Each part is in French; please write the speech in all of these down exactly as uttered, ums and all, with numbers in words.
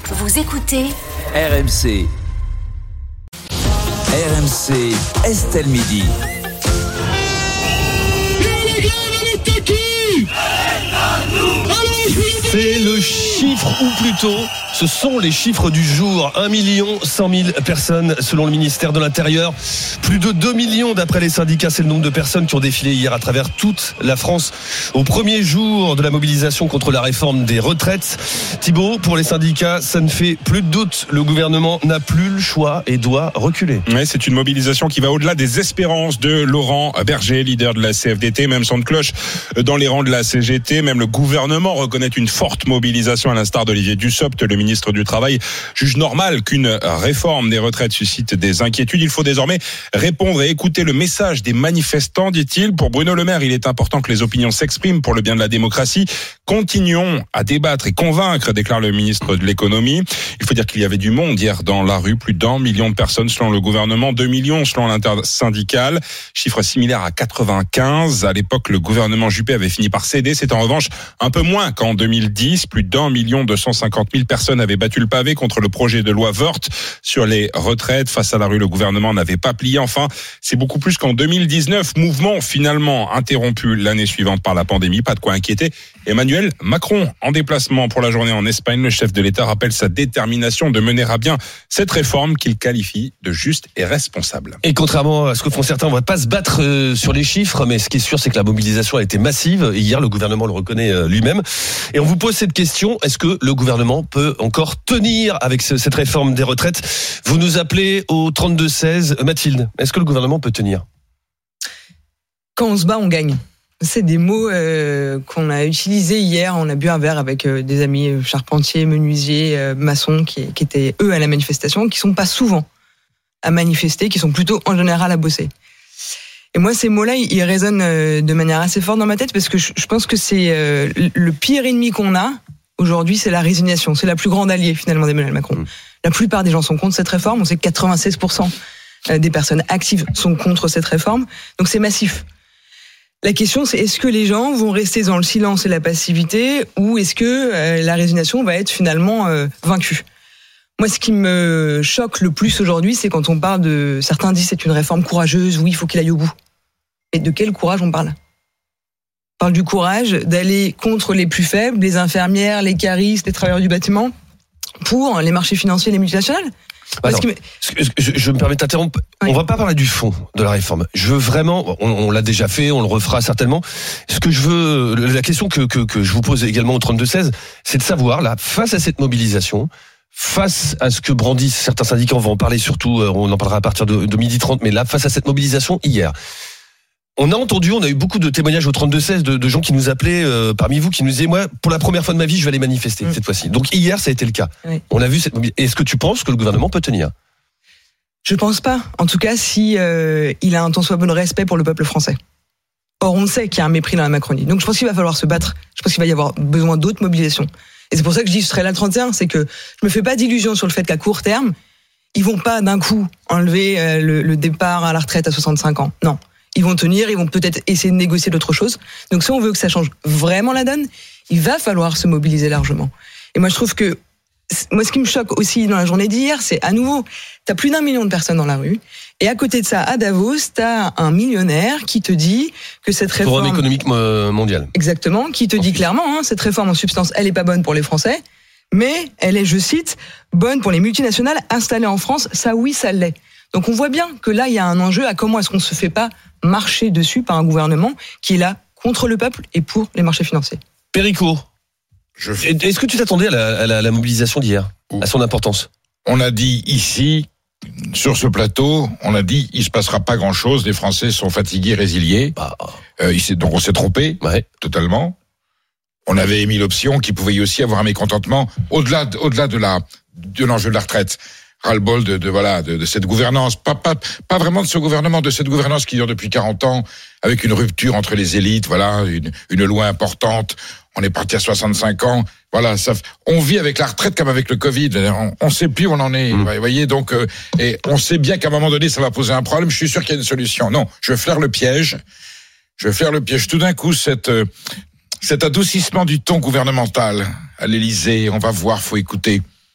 Vous écoutez R M C. R M C, Estelle Midi. C'est le chiffre, ou plutôt, ce sont les chiffres du jour. un million cent mille personnes selon le ministère de l'Intérieur. Plus de deux millions d'après les syndicats. C'est le nombre de personnes qui ont défilé hier à travers toute la France au premier jour de la mobilisation contre la réforme des retraites. Thibaut, pour les syndicats, ça ne fait plus de doute. Le gouvernement n'a plus le choix et doit reculer. Ouais, c'est une mobilisation qui va au-delà des espérances de Laurent Berger, leader de la C F D T, même son de cloche dans les rangs de la C G T. Même le gouvernement reconnaît une forte mobilisation à l'instar d'Olivier Dussopt, le ministre du Travail, juge normal qu'une réforme des retraites suscite des inquiétudes. Il faut désormais répondre et écouter le message des manifestants, dit-il. Pour Bruno Le Maire, il est important que les opinions s'expriment pour le bien de la démocratie. Continuons à débattre et convaincre, déclare le ministre de l'économie. Il faut dire qu'il y avait du monde hier dans la rue, plus d'un million de personnes selon le gouvernement, deux millions selon l'intersyndical, chiffre similaire à quatre-vingt-quinze. À l'époque, le gouvernement Juppé avait fini par céder. C'est en revanche un peu moins qu'en deux mille dix. Plus d'un million deux cent cinquante mille personnes avaient battu le pavé contre le projet de loi Woerth sur les retraites. Face à la rue, le gouvernement n'avait pas plié. Enfin, c'est beaucoup plus qu'en deux mille dix-neuf. Mouvement finalement interrompu l'année suivante par la pandémie. Pas de quoi inquiéter Emmanuel Macron. En déplacement pour la journée en Espagne, le chef de l'État rappelle sa détermination de mener à bien cette réforme qu'il qualifie de juste et responsable. Et contrairement à ce que font certains, on ne va pas se battre euh, sur les chiffres, mais ce qui est sûr, c'est que la mobilisation a été massive. Hier, le gouvernement le reconnaît euh, lui-même. Et on vous pose cette question, est-ce que le gouvernement peut encore tenir avec ce, cette réforme des retraites? Vous nous appelez au trente-deux seize. Mathilde, est-ce que le gouvernement peut tenir? Quand on se bat, on gagne. C'est des mots euh, qu'on a utilisés hier. On a bu un verre avec euh, des amis euh, charpentiers, menuisiers, euh, maçons qui, qui étaient eux à la manifestation, qui sont pas souvent à manifester, qui sont plutôt en général à bosser. Et moi, ces mots-là, ils résonnent euh, de manière assez forte dans ma tête parce que je, je pense que c'est euh, le pire ennemi qu'on a aujourd'hui, c'est la résignation. C'est la plus grande alliée finalement d'Emmanuel Macron. Mmh. La plupart des gens sont contre cette réforme. On sait que quatre-vingt-seize pour cent des personnes actives sont contre cette réforme. Donc c'est massif. La question, c'est est-ce que les gens vont rester dans le silence et la passivité ou est-ce que euh, la résignation va être finalement euh, vaincue? Moi, ce qui me choque le plus aujourd'hui, c'est quand on parle de... Certains disent c'est une réforme courageuse, oui, il faut qu'il aille au bout. Et de quel courage on parle? On parle du courage d'aller contre les plus faibles, les infirmières, les caristes, les travailleurs du bâtiment, pour les marchés financiers et les multinationales. Bah non, que... je, je me permets d'interrompre. Oui. On va pas parler du fond de la réforme. Je veux vraiment, on, on l'a déjà fait, on le refera certainement. Ce que je veux, la question que, que, que je vous pose également au trente-deux seize, c'est de savoir, là, face à cette mobilisation, face à ce que brandissent certains syndicats, on va en parler surtout, on en parlera à partir de, de midi trente, mais là, face à cette mobilisation hier, on a entendu, on a eu beaucoup de témoignages au trente-deux seize de, de gens qui nous appelaient, euh, parmi vous, qui nous disaient, moi, pour la première fois de ma vie, je vais aller manifester, mmh. cette fois-ci. Donc hier, ça a été le cas. Oui. On a vu cette mobilisation. Est-ce que tu penses que le gouvernement peut tenir? Je pense pas. En tout cas, si euh, il a un tant soit peu de respect pour le peuple français. Or, on sait qu'il y a un mépris dans la Macronie. Donc je pense qu'il va falloir se battre. Je pense qu'il va y avoir besoin d'autres mobilisations. Et c'est pour ça que je dis que je serai là le trente et un, c'est que je me fais pas d'illusions sur le fait qu'à court terme, ils vont pas d'un coup enlever euh, le, le départ à la retraite à soixante-cinq ans. Non. Ils vont tenir, ils vont peut-être essayer de négocier d'autres choses. Donc si on veut que ça change vraiment la donne, il va falloir se mobiliser largement. Et moi je trouve que, moi ce qui me choque aussi dans la journée d'hier, c'est à nouveau, t'as plus d'un million de personnes dans la rue, et à côté de ça, à Davos, t'as un millionnaire qui te dit que cette réforme... Forum économique mondial. Exactement, qui te dit clairement, hein, cette réforme en substance, elle est pas bonne pour les Français, mais elle est, je cite, bonne pour les multinationales installées en France. Ça oui, ça l'est. Donc on voit bien que là, il y a un enjeu à comment est-ce qu'on se fait pas marcher dessus par un gouvernement qui est là contre le peuple et pour les marchés financiers. Perico, je... est-ce que tu t'attendais à la, à la, à la mobilisation d'hier, à son importance? On a dit ici, sur ce plateau, on a dit il se passera pas grand-chose, les Français sont fatigués, résiliés. Bah. Euh, donc on s'est trompé, ouais. totalement. On avait émis l'option qu'il pouvait y aussi avoir un mécontentement au-delà, au-delà de la, de l'enjeu de la retraite. Ras-le-bol de, de voilà de, de cette gouvernance, pas pas pas vraiment de ce gouvernement, de cette gouvernance qui dure depuis quarante ans, avec une rupture entre les élites, voilà, une, une loi importante. On est parti à soixante-cinq ans, voilà. Ça, on vit avec la retraite comme avec le Covid. On, on sait plus où on en est, mmh. vous voyez. Donc, euh, et on sait bien qu'à un moment donné, ça va poser un problème. Je suis sûr qu'il y a une solution. Non, je vais faire le piège. Je vais faire le piège. Tout d'un coup, cette euh, cet adoucissement du ton gouvernemental à l'Élysée, on va voir, faut écouter.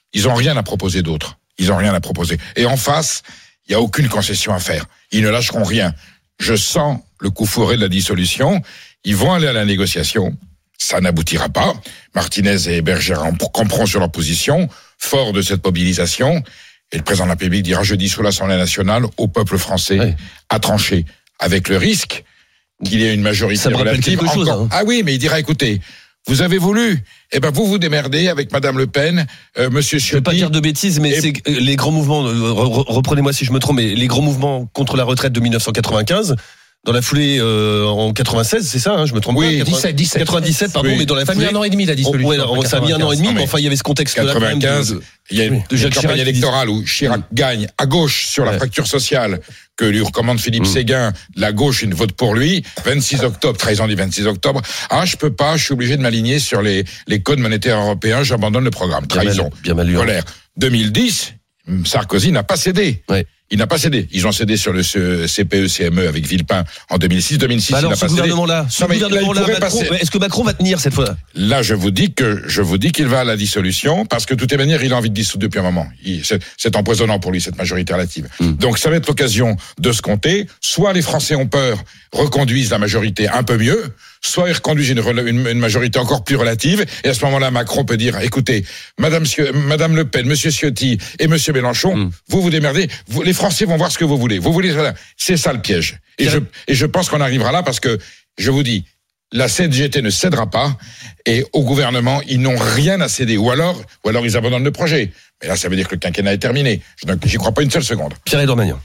Ils ont rien à proposer d'autre. Ils ont rien à proposer. Et en face, il y a aucune concession à faire. Ils ne lâcheront rien. Je sens le coup fourré de la dissolution. Ils vont aller à la négociation. Ça n'aboutira pas. Martinez et Bergerac camperont sur leur position, fort de cette mobilisation. Et le président de la République dira jeudi sous l'Assemblée nationale au peuple français oui. à trancher. Avec le risque qu'il y ait une majorité ça me relative. Encore. Chose, hein. Ah oui, mais il dira, écoutez, vous avez voulu, eh ben vous vous démerdez avec Madame Le Pen, euh, Monsieur Ciotti. Je ne veux pas dire de bêtises, mais et... c'est les grands mouvements. Reprenez-moi si je me trompe, mais les grands mouvements contre la retraite de dix-neuf cent quatre-vingt-quinze. Dans la foulée euh, en quatre-vingt-seize, c'est ça, hein, je me trompe oui, pas. dix-sept, dix-sept. quatre-vingt-dix-sept, pardon, oui. mais dans la foulée. Ça a mis un an et demi la dissolution. Ouais, alors, ça a mis un an et demi, mais enfin il y avait ce contexte-là. quatre-vingt-quinze, de, il y a une, de une campagne électorale où Chirac mmh. gagne à gauche sur la ouais. fracture sociale que lui recommande Philippe mmh. Séguin. La gauche, il vote pour lui. vingt-six octobre, trahison du vingt-six octobre. Ah, je peux pas, je suis obligé de m'aligner sur les les codes monétaires européens. J'abandonne le programme. Trahison, bien mal, bien mal colère. deux mille dix, Sarkozy n'a pas cédé. Ouais. Il n'a pas cédé. Ils ont cédé sur le C P E C M E avec Villepin en deux mille six. deux mille six, bah alors, il n'a pas cédé. Gouvernement-là, ce non, gouvernement-là, Macron, est-ce que Macron va tenir cette fois? Là, je vous dis que je vous dis qu'il va à la dissolution parce que de toute manière, il a envie de dissoudre depuis un moment. Il, c'est, c'est empoisonnant pour lui cette majorité relative. Mm. Donc, ça va être l'occasion de se compter. Soit les Français ont peur, reconduisent la majorité un peu mieux, soit ils reconduisent une, une, une majorité encore plus relative. Et à ce moment-là, Macron peut dire écoutez, Madame, Madame Le Pen, Monsieur Ciotti et Monsieur Mélenchon, mm. vous vous démerdez. Vous, les Français vont voir ce que vous voulez. Vous voulez, c'est ça le piège. Et je, et je pense qu'on arrivera là parce que, je vous dis, la C G T ne cédera pas et au gouvernement, ils n'ont rien à céder. Ou alors, ou alors ils abandonnent le projet. Mais là, ça veut dire que le quinquennat est terminé. Je, j'y crois pas une seule seconde. Pierre-Edouard Magnan.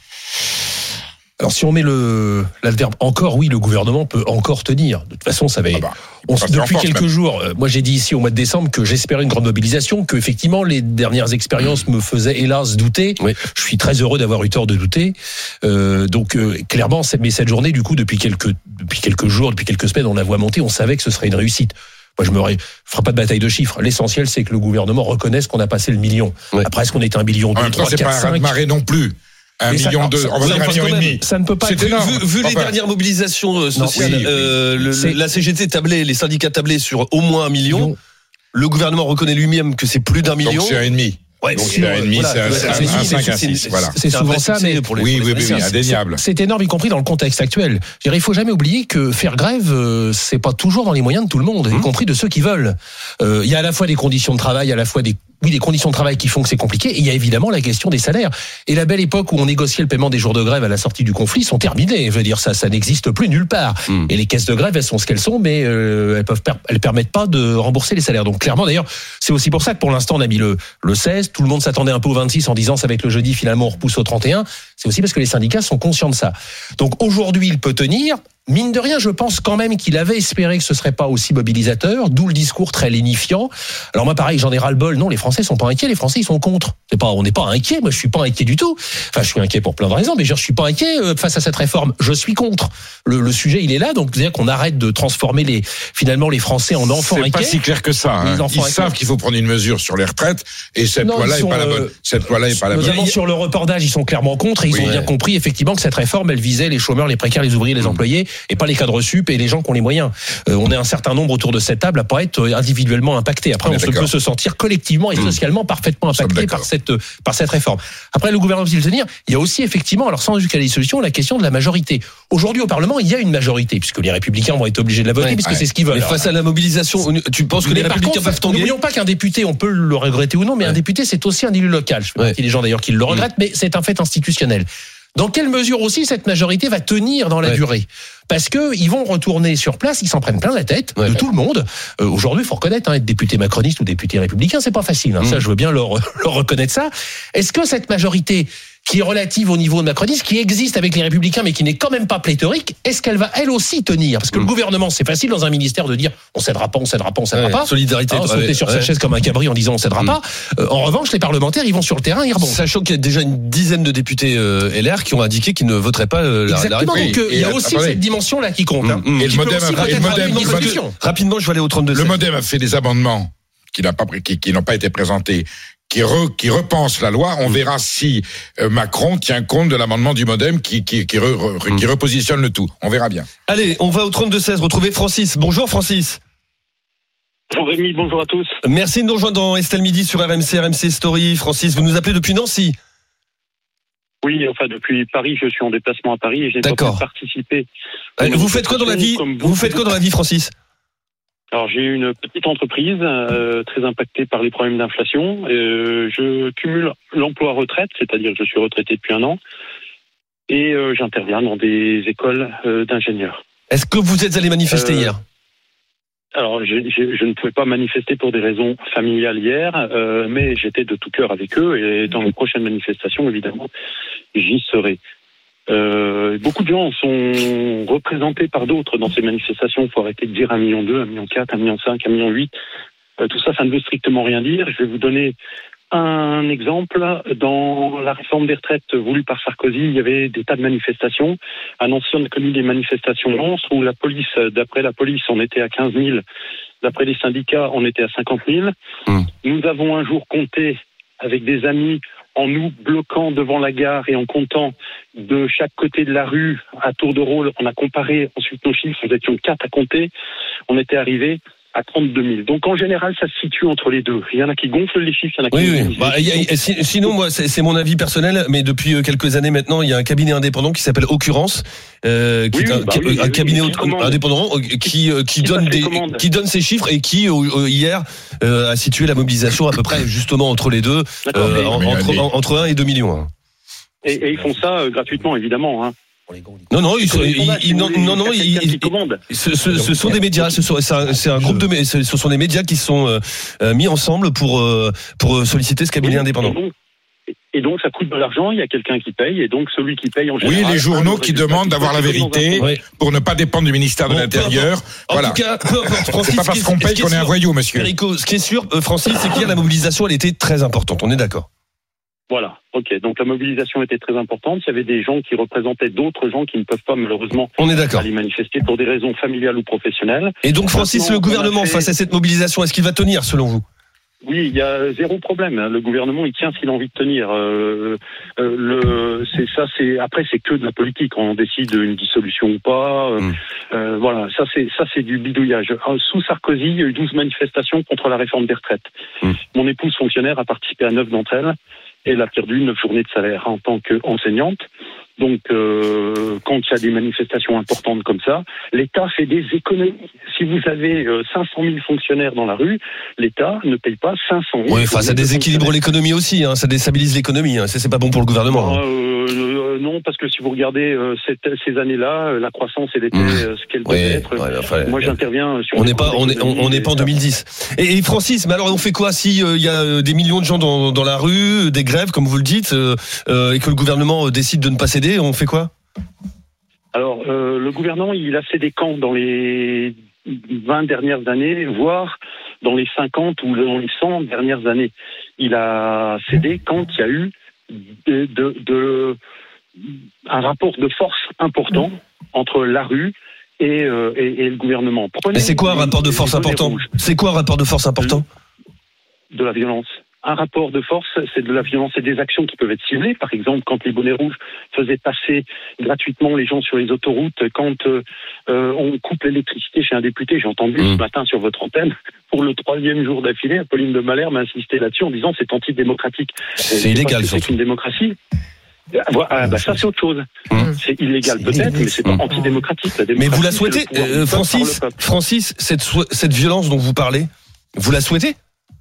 Alors si on met le l'adverbe encore, oui, le gouvernement peut encore tenir. De toute façon, ça va. Ah bah, on, depuis quelques même. jours, euh, moi j'ai dit ici au mois de décembre que j'espérais une grande mobilisation, que effectivement les dernières expériences me faisaient hélas douter. Oui. Je suis très heureux d'avoir eu tort de douter. Euh, donc euh, clairement, cette, mais cette journée, du coup, depuis quelques depuis quelques jours, depuis quelques semaines, on la voit monter. On savait que ce serait une réussite. Moi, je me ferai pas de bataille de chiffres. L'essentiel, c'est que le gouvernement reconnaisse qu'on a passé le million. Oui. Après, est-ce qu'on est un million, deux, trois, quatre, cinq? C'est pas un marée non plus. Un mais million deux, on va dire un million et demi. Ça ne peut pas c'est être énorme. Vu, vu les enfin, dernières mobilisations euh, sociales, non, oui, euh, le, c'est... la C G T tablait, les syndicats tablaient sur au moins un million. million. Le gouvernement reconnaît lui-même que c'est plus d'un million. Donc c'est un et demi. Ouais, donc c'est un et demi, c'est un cinq, un six, voilà. C'est souvent ça, mais pour les, oui, pour les oui, oui, oui, indéniable. C'est énorme, y compris dans le contexte actuel. Je dirais, il faut jamais oublier que faire grève, euh, c'est pas toujours dans les moyens de tout le monde, mmh. y compris de ceux qui veulent. Euh, il y a à la fois des conditions de travail, à la fois des oui, des conditions de travail qui font que c'est compliqué. Et il y a évidemment la question des salaires. Et la belle époque où on négociait le paiement des jours de grève à la sortie du conflit sont terminées. Je veux dire, ça, ça n'existe plus nulle part. Mmh. Et les caisses de grève, elles sont ce qu'elles sont, mais euh, elles peuvent, elles permettent pas de rembourser les salaires. Donc clairement, d'ailleurs, c'est aussi pour ça que pour l'instant on a mis le le seize. Tout le monde s'attendait un peu au vingt-six en disant ça va être le jeudi. Finalement, on repousse au trente et un. C'est aussi parce que les syndicats sont conscients de ça. Donc aujourd'hui, il peut tenir. Mine de rien, je pense quand même qu'il avait espéré que ce serait pas aussi mobilisateur, d'où le discours très lénifiant. Alors moi, pareil, j'en ai ras-le-bol. Non, les Français sont pas inquiets, les Français ils sont contre. C'est pas, on n'est pas inquiets. Moi, je suis pas inquiet du tout. Enfin, je suis inquiet pour plein de raisons, mais je, je suis pas inquiet face à cette réforme. Je suis contre. Le, le sujet, il est là. Donc, c'est-à-dire qu'on arrête de transformer les, finalement, les Français en enfants inquiets. C'est pas si clair que ça. Hein. Ils inquiets. Savent qu'il faut prendre une mesure sur les retraites, et cette non, loi-là est pas la bonne. Cette loi-là est pas la bonne. Notamment sur le report d'âge, ils sont clairement contre, et ils oui, ont bien ouais. compris effectivement que cette réforme, elle visait les chômeurs, les précaires, les ouvriers, les employés, et pas les cadres sup et les gens qui ont les moyens. Euh, on est un certain nombre autour de cette table à pas être individuellement impactés. Après, on, on se peut se sentir collectivement et mmh. socialement parfaitement impacté par cette par cette réforme. Après, le gouvernement peut-il tenir ? Il y a aussi effectivement, alors sans jusqu'à la dissolution, la question de la majorité. Aujourd'hui, au Parlement, il y a une majorité puisque les Républicains vont être obligés de la voter ouais, puisque ouais. c'est ce qu'ils veulent. Mais face à la mobilisation, tu penses que mais les Républicains contre, peuvent tomber ? N'oublions pas qu'un député, on peut le regretter ou non, mais ouais. un député, c'est aussi un élu local. Je fais partie des gens d'ailleurs qui le regrettent, mmh. mais c'est un fait institutionnel. Dans quelle mesure aussi cette majorité va tenir dans la ouais. durée ? Parce que ils vont retourner sur place, ils s'en prennent plein la tête ouais. de tout le monde. Euh, aujourd'hui, il faut reconnaître, hein, être député macroniste ou député républicain, c'est pas facile. Hein. Mmh. Ça, je veux bien leur, leur reconnaître ça. Est-ce que cette majorité qui est relative au niveau de macronisme, qui existe avec les Républicains, mais qui n'est quand même pas pléthorique, est-ce qu'elle va elle aussi tenir ? Parce que mmh. le gouvernement, c'est facile dans un ministère de dire on cédera pas, on cédera pas, on cédera ouais, pas. Solidarité. On sauter sur ouais. sa chaise comme un cabri en disant on cédera mmh. pas. Euh, en revanche, les parlementaires, ils vont sur le terrain, ils rebondent. Sachant qu'il y a déjà une dizaine de députés euh, L R qui ont indiqué qu'ils ne voteraient pas euh, la, Exactement, la donc il y a aussi attendez. cette dimension-là qui compte. Hein, mmh. Et le modem, a, et le modem, rapidement, je vais aller au trente-deux. Le modem a fait des amendements qui n'ont pas, qui, qui n'ont pas été présentés. Qui, re, qui repense la loi, on verra si euh, Macron tient compte de l'amendement du modem qui, qui, qui, re, re, qui repositionne le tout. On verra bien. Allez, on va au trente-deux seize retrouver Francis. Bonjour Francis. Bonjour Rémi, bonjour à tous. Merci de nous rejoindre dans Estelle Midi sur R M C, R M C Story. Francis, vous nous appelez depuis Nancy. Oui, enfin depuis Paris, je suis en déplacement à Paris et je n'ai pas pu participer. Euh, vous faites quoi dans la vie Vous, vous faites quoi dans la vie, Francis? Alors j'ai une petite entreprise euh, très impactée par les problèmes d'inflation. Euh, je cumule l'emploi-retraite, c'est-à-dire que je suis retraité depuis un an, et euh, j'interviens dans des écoles euh, d'ingénieurs. Est-ce que vous êtes allé manifester euh, hier? Alors, je, je, je ne pouvais pas manifester pour des raisons familiales hier, euh, mais j'étais de tout cœur avec eux et dans les prochaines manifestations, évidemment, j'y serai. Euh, beaucoup de gens sont représentés par d'autres dans ces manifestations. Il faut arrêter de dire un million deux, un million quatre, un million cinq, un million huit. Euh, tout ça, ça ne veut strictement rien dire. Je vais vous donner un exemple. Dans la réforme des retraites voulue par Sarkozy, il y avait des tas de manifestations. À Nancy, on a connu des manifestations monstres où la police, d'après la police, on était à quinze mille. D'après les syndicats, on était à cinquante mille. Mmh. Nous avons un jour compté avec des amis en nous bloquant devant la gare et en comptant de chaque côté de la rue à tour de rôle. On a comparé ensuite nos chiffres. Nous étions quatre à compter. On était arrivés à trente-deux mille. Donc en général, ça se situe entre les deux. Il y en a qui gonflent les chiffres, il y en a qui... Oui, oui. Bah, y a, sinon, moi, c'est, c'est mon avis personnel, mais depuis quelques années maintenant, il y a un cabinet indépendant qui s'appelle Occurrence, euh, qui oui, est un, bah oui, un oui, cabinet indépendant qui, qui, donne des, qui donne ses chiffres et qui, euh, hier, euh, a situé la mobilisation à peu près justement entre les deux, euh, en, entre, en, entre un et deux millions. Hein. Et, et ils font ça euh, gratuitement, évidemment, hein. Non, non, ils sont, ils, ils, non, non, non, ils, ils, ce, ce, ce sont des médias, ce sont, c'est un, c'est un groupe de, ce sont des médias qui sont euh, mis ensemble pour euh, pour solliciter ce cabinet indépendant. Et donc, et donc, ça coûte de l'argent. Il y a quelqu'un qui paye, et donc celui qui paye en général. Oui, les journaux qui demandent d'avoir la vérité pour ne pas dépendre du ministère de bon, l'Intérieur. Voilà. En tout cas, peu importe, Francis, c'est pas parce qu'on paye qu'on est un voyou, monsieur. Perico, ce qui est sûr, Francis, c'est qu'hier la mobilisation, elle était très importante. On est d'accord. Voilà, ok. Donc la mobilisation était très importante. Il y avait des gens qui représentaient d'autres gens qui ne peuvent pas malheureusement On est d'accord. aller manifester pour des raisons familiales ou professionnelles. Et donc Francis, Maintenant, le gouvernement fait... face à cette mobilisation, est-ce qu'il va tenir selon vous? Oui, il y a zéro problème. Le gouvernement, il tient s'il a envie de tenir. Euh, euh, le, c'est ça, c'est après, c'est que de la politique. On décide une dissolution ou pas. Euh, mmh. euh, voilà, ça c'est ça c'est du bidouillage. Sous Sarkozy, il y a eu douze manifestations contre la réforme des retraites. Mmh. Mon épouse fonctionnaire a participé à neuf d'entre elles. Elle a perdu neuf journées de salaire en tant qu'enseignante. Donc, euh, quand il y a des manifestations importantes comme ça, l'État fait des économies. Si vous avez euh, cinq cent mille fonctionnaires dans la rue, l'État ne paye pas cinq cent mille. Oui, enfin, ça déséquilibre l'économie aussi, hein, ça déstabilise l'économie. Hein, ça, c'est pas bon pour le gouvernement. Hein. Euh, euh, non, parce que si vous regardez euh, cette, ces années-là, euh, la croissance, elle était euh, ce qu'elle devait oui, être. Ouais, enfin, Moi, j'interviens sur. On n'est pas, on est, on n'est pas en deux mille dix. Et, et Francis, mais alors, on fait quoi si il euh, y a des millions de gens dans, dans la rue, des grèves, comme vous le dites, euh, euh, et que le gouvernement décide de ne pas céder? On fait quoi? Alors, euh, le gouvernement, il a fait des camps dans les vingt dernières années, voire dans les cinquante ou dans les cent dernières années. Il a cédé quand il y a eu de, de, de, un rapport de force important entre la rue et, euh, et, et le gouvernement. Prenez Mais c'est quoi un rapport de force important? C'est quoi un rapport de force important? De la violence. Un rapport de force, c'est de la violence et des actions qui peuvent être ciblées. Par exemple, quand les bonnets rouges faisaient passer gratuitement les gens sur les autoroutes, quand euh, on coupe l'électricité chez un député, j'ai entendu mmh. ce matin sur votre antenne, pour le troisième jour d'affilée, Apolline de Malherbe m'a insisté là-dessus en disant c'est antidémocratique. C'est, c'est illégal, surtout. C'est une démocratie. Ah, bah ça c'est autre chose. Mmh. C'est illégal c'est peut-être, mais c'est pas mmh. antidémocratique. La mais vous la souhaitez, euh, Francis Francis, cette, cette violence dont vous parlez, vous la souhaitez?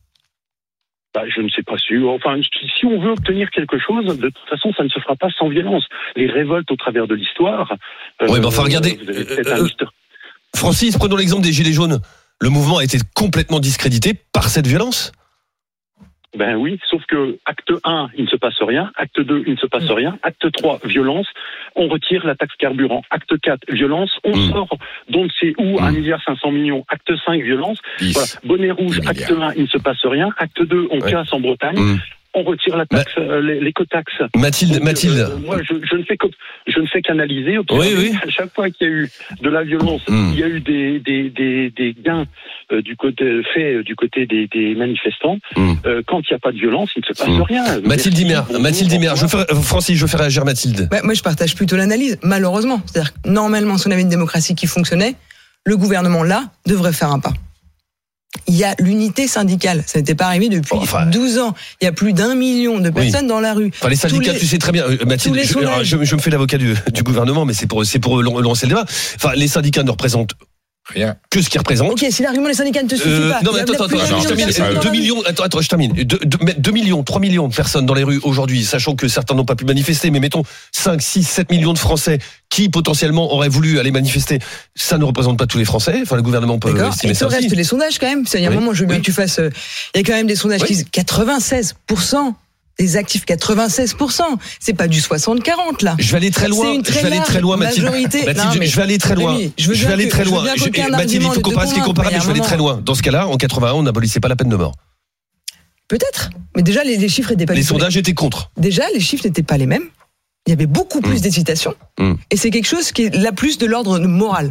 Bah, je ne sais pas si, enfin, si on veut obtenir quelque chose, de toute façon, ça ne se fera pas sans violence. Les révoltes au travers de l'histoire. Euh, oui, mais enfin, regardez. Euh, euh, Francis, prenons l'exemple des Gilets jaunes. Le mouvement a été complètement discrédité par cette violence. Ben oui, sauf que acte un, il ne se passe rien. Acte deux, il ne se passe rien. Acte trois, violence. On retire la taxe carburant. Acte quatre, violence. On mmh. sort d'on ne sait où un milliard cinq cents millions. Acte cinq, violence. Voilà. Bonnet rouge. Acte un, il ne se passe rien. Acte deux, on ouais. casse en Bretagne. Mmh. On retire la taxe, Ma... euh, l'écotaxe. Mathilde, Donc, Mathilde. Euh, moi, je, je ne fais que, je ne fais qu'analyser. Oui, oui. À chaque fois qu'il y a eu de la violence, mmh. il y a eu des des des, des gains euh, du côté fait euh, du côté des, des manifestants. Mmh. Euh, quand il n'y a pas de violence, il ne se passe mmh. rien. Mathilde Dimer, Mathilde Dimer. Je fais, Francis, je fais réagir Mathilde. Bah, moi, je partage plutôt l'analyse. Malheureusement, c'est-à-dire que normalement, si on avait une démocratie qui fonctionnait, le gouvernement là devrait faire un pas. il y a l'unité syndicale. Ça n'était pas arrivé depuis enfin, douze ans. Il y a plus d'un million de personnes oui. dans la rue. Enfin, les syndicats, les, tu sais très bien, Mathilde, je, je, je me fais l'avocat du, du gouvernement, mais c'est pour, c'est pour lancer le débat. Enfin, les syndicats ne représentent rien. Que ce qu'ils représentent. Ok, si l'argument des syndicats ne te suffit euh, pas. Non, mais attends, attends, attends, je termine. deux millions, attends, attends, je termine. deux millions, trois millions de personnes dans les rues aujourd'hui, sachant que certains n'ont pas pu manifester, mais mettons cinq, six, sept millions de Français qui potentiellement auraient voulu aller manifester. Ça ne représente pas tous les Français. Enfin, le gouvernement peut D'accord. estimer et ça aussi. Il reste les sondages quand même. Il y a un oui. moment, je veux bien oui. que tu fasses. Il y a quand même des sondages oui. qui disent quatre-vingt-seize pour cent. Des actifs quatre-vingt-seize pour cent. C'est pas du soixante quarante là. Je vais aller très loin. Très je vais aller très loin, Mathilde. Majorité. Mathilde, non, je vais aller très loin. Je, veux je vais aller que, très loin. Je, Mathilde, il faut comparer ce qui est comparable, mais je vais aller très loin. Dans ce cas-là, en quatre-vingt-un, on n'abolissait pas la peine de mort. Peut-être. Mais déjà, les, les chiffres n'étaient pas les les sondages mêmes. Étaient contre. Déjà, les chiffres n'étaient pas les mêmes. Il y avait beaucoup plus mmh. d'hésitation. Mmh. Et c'est quelque chose qui est là plus de l'ordre moral.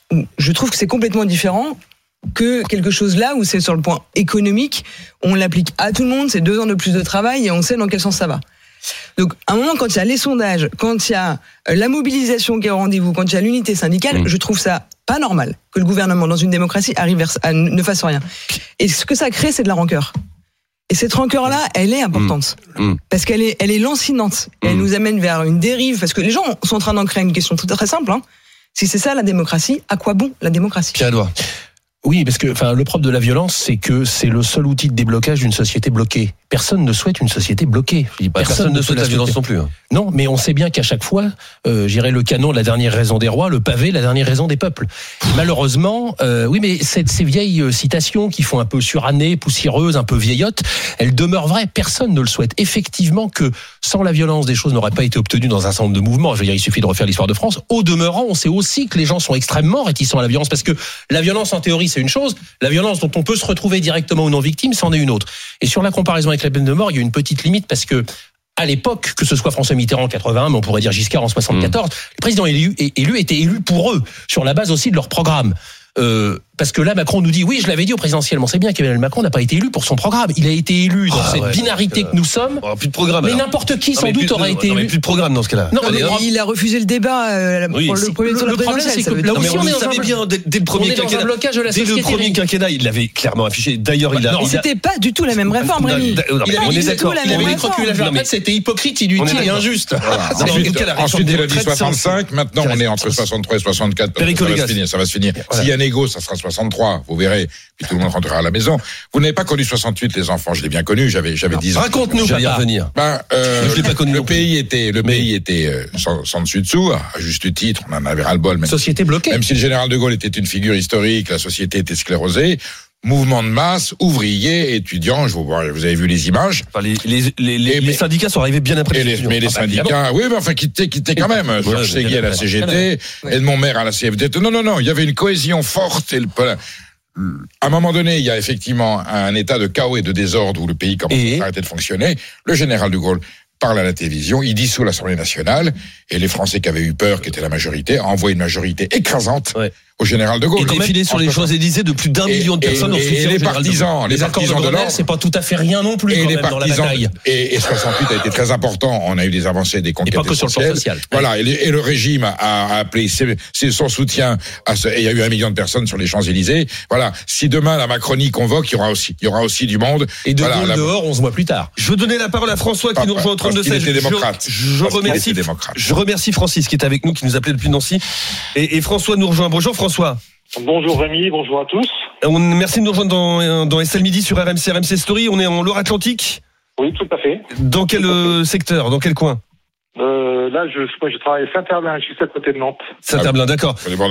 Je trouve que c'est complètement différent que quelque chose là où c'est sur le point économique, on l'applique à tout le monde, c'est deux ans de plus de travail et on sait dans quel sens ça va. Donc, à un moment, quand il y a les sondages, quand il y a la mobilisation qui est au rendez-vous, quand il y a l'unité syndicale, mmh. je trouve ça pas normal que le gouvernement, dans une démocratie, arrive à ne fasse rien. Et ce que ça crée, c'est de la rancœur. Et cette rancœur-là, elle est importante. Mmh. Parce qu'elle est, elle est lancinante. Mmh. Elle nous amène vers une dérive. Parce que les gens sont en train d'en créer une question tout très simple. Hein. Si c'est ça la démocratie, à quoi bon la démocratie ? Pierre-Edouard. Oui, parce que enfin, le propre de la violence, c'est que c'est le seul outil de déblocage d'une société bloquée. Personne ne souhaite une société bloquée. Personne, Personne ne souhaite la violence non plus. Hein. Non, mais on sait bien qu'à chaque fois, euh, j'irais le canon, la dernière raison des rois, le pavé, la dernière raison des peuples. Malheureusement, euh, oui, mais cette, ces vieilles citations qui font un peu surannées, poussiéreuses, un peu vieillottes, elles demeurent vraies. Personne ne le souhaite. Effectivement que sans la violence, des choses n'auraient pas été obtenues dans un certain nombre de mouvements. Je veux dire, il suffit de refaire l'histoire de France. Au demeurant, on sait aussi que les gens sont extrêmement réticents à la violence, parce que la violence, en théorie, c'est une chose. La violence dont on peut se retrouver directement ou non victime, c'en est une autre. Et sur la comparaison avec la peine de mort, il y a une petite limite parce que à l'époque, que ce soit François Mitterrand en quatre-vingt-un, mais on pourrait dire Giscard en soixante-quatorze, mmh. les présidents élus, élus étaient élus pour eux, sur la base aussi de leur programme. Euh, parce que là, Macron nous dit, oui, je l'avais dit au présidentiel, on sait bien qu'Emmanuel Macron n'a pas été élu pour son programme. Il a été élu dans ah, cette ouais, binarité euh, que nous sommes. Oh, plus de programme. Mais alors. n'importe qui, non, sans doute, aurait de, été non, élu. Mais plus de programme dans ce cas-là. Non, Allez, il a refusé le débat euh, oui, pour le premier tour de la présidentielle. C'est que là aussi, on est savait bien dès, dès le premier quinquennat. Dès le premier quinquennat, il l'avait clairement affiché. D'ailleurs, il a. Non, c'était pas du tout la même réforme, Rémi. On est d'accord. Il avait cru que la retraite c'était hypocrite, inutile et injuste. Ensuite, il a dit soixante-cinq. Maintenant, on est entre soixante-trois et soixante-quatre. Ça va se finir. S'il y a un égo, ça sera soixante-trois. Vous verrez. Puis tout le monde rentrera à la maison. Vous n'avez pas connu soixante-huit, les enfants. Je l'ai bien connu. J'avais, j'avais dix ans. Raconte-nous. J'allais y revenir. Ben, euh, je l'ai pas connu. Le pays était, le pays était euh, sans, sans dessus dessous, à juste titre. On en avait ras le bol. Même société bloquée. Même si le général de Gaulle était une figure historique, la société était sclérosée. Mouvement de masse, ouvriers, étudiants, je vous, vous avez vu les images. Enfin, les, les, les, les, les syndicats sont arrivés bien après. Les, mais les enfin, syndicats, oui, mais enfin, quittaient, quittaient quand même. Ouais, Georges Séguier à la C G T, ouais. Edmond Maire à la C F D T. Non, non, non, il y avait une cohésion forte. Et le, à un moment donné, il y a effectivement un état de chaos et de désordre où le pays commence et... à arrêter de fonctionner. Le général de Gaulle parle à la télévision, il dissout l'Assemblée nationale, et les Français qui avaient eu peur, qui étaient la majorité, envoient une majorité écrasante ouais. au général de Gaulle. Et défilé sur les Champs-Élysées de plus d'un million de personnes. Et, et, et les partisans, les, les partisans de, de l'ordre, c'est pas tout à fait rien non plus. Et quand les même partisans, dans la bataille. Et, et soixante-huit a été très important. On a eu des avancées, des conquêtes. Et pas que sur le plan social. Voilà. Et, et le régime a, a appelé ses, ses, son soutien. À ce, et il y a eu un million de personnes sur les Champs-Élysées. Voilà. Si demain la Macronie convoque, il y aura aussi, il y aura aussi du monde. Et de voilà, Gaulle la... dehors, onze mois plus tard. Je veux donner la parole à François qui nous rejoint au trente-deux seize. Je, je remercie. Je remercie Francis qui est avec nous, qui nous appelait depuis Nancy. Et, et François nous rejoint. Bonjour François. Bonjour Rémi, bonjour à tous. On, merci de nous rejoindre dans, dans Estelle Midi sur R M C, R M C Story. On est en Loire-Atlantique. Oui, tout à fait. Dans quel euh, secteur, dans quel coin? euh, Là, je, moi, je travaille à Saint-Herblain, juste à côté de Nantes. Saint-Herblain, d'accord.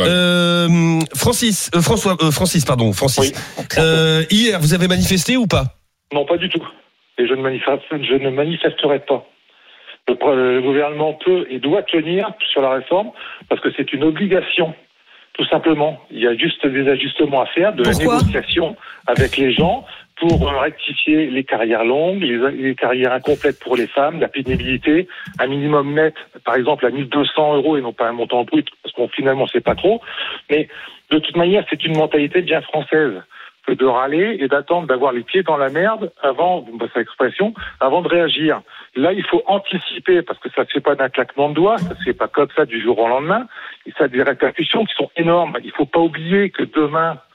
Euh, Francis, euh, François, euh, Francis, pardon, Francis. Oui. Euh, hier, vous avez manifesté ou pas? Non, pas du tout. Et je ne manifeste, je ne manifesterai pas. Le, le gouvernement peut et doit tenir sur la réforme parce que c'est une obligation. Tout simplement, il y a juste des ajustements à faire, de la négociation avec les gens pour rectifier les carrières longues, les, les carrières incomplètes pour les femmes, la pénibilité, un minimum net, par exemple à mille deux cents euros et non pas un montant brut, parce qu'on finalement c'est pas trop. Mais de toute manière, c'est une mentalité bien française que de râler et d'attendre d'avoir les pieds dans la merde avant, vous me passez l'expression, avant de réagir. Là, il faut anticiper parce que ça se fait pas d'un claquement de doigts, ça se fait pas comme ça du jour au lendemain. Et ça a des répercussions qui sont énormes. Il faut pas oublier que demain,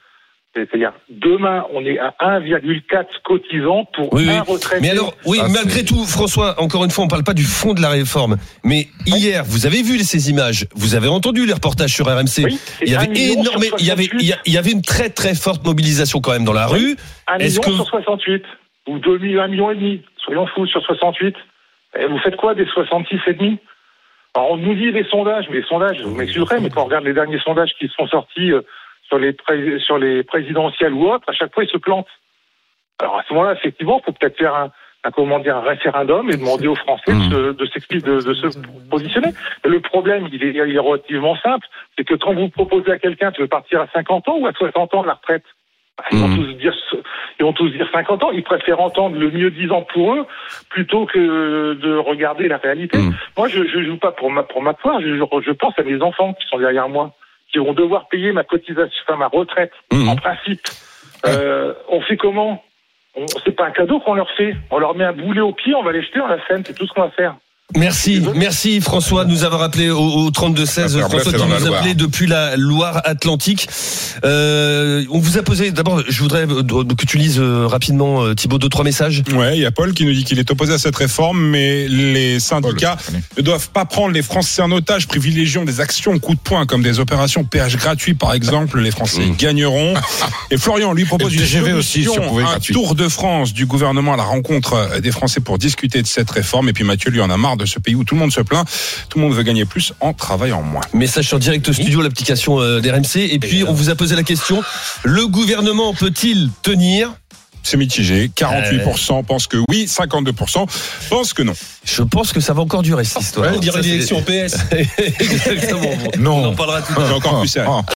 C'est-à-dire, demain, on est à un virgule quatre cotisants pour oui, un oui. retraité. Mais alors, oui, Ah, malgré c'est... tout, François, encore une fois, on parle pas du fond de la réforme. Mais hier, vous avez vu ces images, vous avez entendu les reportages sur R M C. Oui, il y avait énormément, il y avait, il y, a, il y avait une très très forte mobilisation quand même dans la rue. Un Est-ce million que... sur soixante-huit. Ou deux millions, un million et demi. Soyons fous, sur soixante-huit. Et vous faites quoi des soixante-six et demi? Alors, on nous dit des sondages, mais les sondages, vous m'excuserez, mais quand on regarde les derniers sondages qui sont sortis, euh, sur les pré- sur les présidentielles ou autres, à chaque fois ils se plantent. Alors à ce moment-là, effectivement, il faut peut-être faire un, un comment dire un référendum et demander aux Français mmh. de, se, de s'expliquer, de, de se positionner. Mais le problème, il est, il est relativement simple, c'est que quand vous proposez à quelqu'un, tu veux partir à cinquante ans ou à soixante ans de la retraite, ils vont mmh. tous dire, ils vont tous dire cinquante ans. Ils préfèrent entendre le mieux disant pour eux plutôt que de regarder la réalité. Mmh. Moi, je, je joue pas pour ma pour ma part. Je, je pense à mes enfants qui sont derrière moi, qui vont devoir payer ma cotisation, enfin ma retraite, mmh. en principe. Euh, on fait comment? on, C'est pas un cadeau qu'on leur fait. On leur met un boulet au pied, on va les jeter dans la Seine. C'est tout ce qu'on va faire. Merci, merci François de nous avoir appelé au, au trente-deux seize. Ah, François qui nous appelait depuis la Loire-Atlantique. Euh, on vous a posé, d'abord, je voudrais que tu lises rapidement, Thibaut, deux, trois messages. Ouais, il y a Paul qui nous dit qu'il est opposé à cette réforme, mais les syndicats Paul, ne doivent pas prendre les Français en otage, privilégiant des actions coup de poing comme des opérations péage gratuit, par exemple. Les Français mmh. gagneront. Et Florian lui propose une solution, aussi, un gratuit. Tour de France du gouvernement à la rencontre des Français pour discuter de cette réforme. Et puis Mathieu lui en a marre de ce pays où tout le monde se plaint, tout le monde veut gagner plus en travaillant moins. Message sur Direct Studio, l'application d'R M C. Et puis on vous a posé la question, le gouvernement peut-il tenir? C'est mitigé, quarante-huit pour cent euh... pensent que oui, cinquante-deux pour cent pensent que non. Je pense que ça va encore durer cette histoire. On dirait l'élection P S. Exactement. Non. On en parlera tout à l'heure. C'est encore plus sérieux.